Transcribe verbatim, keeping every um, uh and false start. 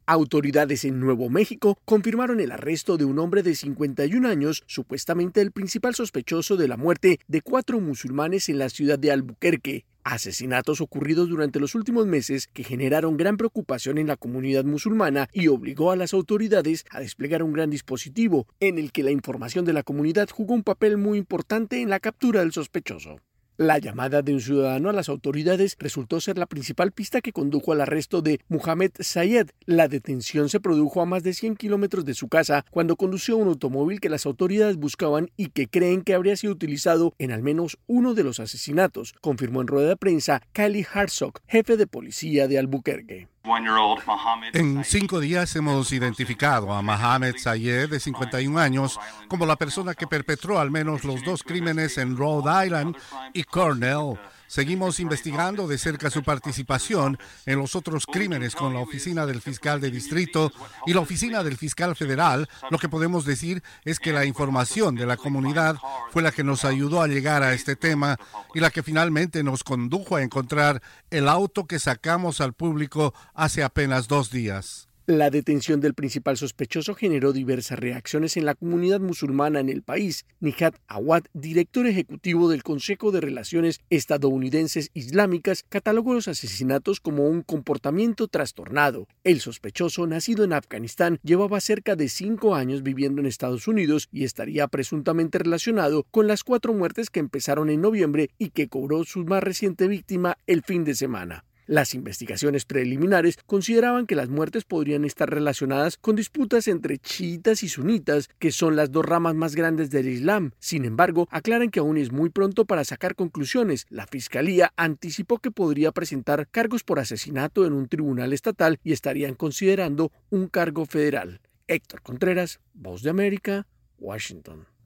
Autoridades en Nuevo México confirmaron el arresto de un hombre de cincuenta y un años, supuestamente el principal sospechoso de la muerte de cuatro musulmanes en la ciudad de Albuquerque. Asesinatos ocurridos durante los últimos meses que generaron gran preocupación en la comunidad musulmana y obligó a las autoridades a desplegar un gran dispositivo en el que la información de la comunidad jugó un papel muy importante en la captura del sospechoso. La llamada de un ciudadano a las autoridades resultó ser la principal pista que condujo al arresto de Mohamed Sayed. La detención se produjo a más de cien kilómetros de su casa cuando condució un automóvil que las autoridades buscaban y que creen que habría sido utilizado en al menos uno de los asesinatos, confirmó en rueda de prensa Kali Hartzog, jefe de policía de Albuquerque. En cinco días hemos identificado a Mohamed Sayed, de cincuenta y un años, como la persona que perpetró al menos los dos crímenes en Rhode Island y Cornell. Seguimos investigando de cerca su participación en los otros crímenes con la Oficina del Fiscal de Distrito y la Oficina del Fiscal Federal. Lo que podemos decir es que la información de la comunidad fue la que nos ayudó a llegar a este tema y la que finalmente nos condujo a encontrar el auto que sacamos al público hace apenas dos días. La detención del principal sospechoso generó diversas reacciones en la comunidad musulmana en el país. Nihat Awad, director ejecutivo del Consejo de Relaciones Estadounidenses Islámicas, catalogó los asesinatos como un comportamiento trastornado. El sospechoso, nacido en Afganistán, llevaba cerca de cinco años viviendo en Estados Unidos y estaría presuntamente relacionado con las cuatro muertes que empezaron en noviembre y que cobró su más reciente víctima el fin de semana. Las investigaciones preliminares consideraban que las muertes podrían estar relacionadas con disputas entre chiitas y sunitas, que son las dos ramas más grandes del Islam. Sin embargo, aclaran que aún es muy pronto para sacar conclusiones. La Fiscalía anticipó que podría presentar cargos por asesinato en un tribunal estatal y estarían considerando un cargo federal. Héctor Contreras, Voz de América, Washington.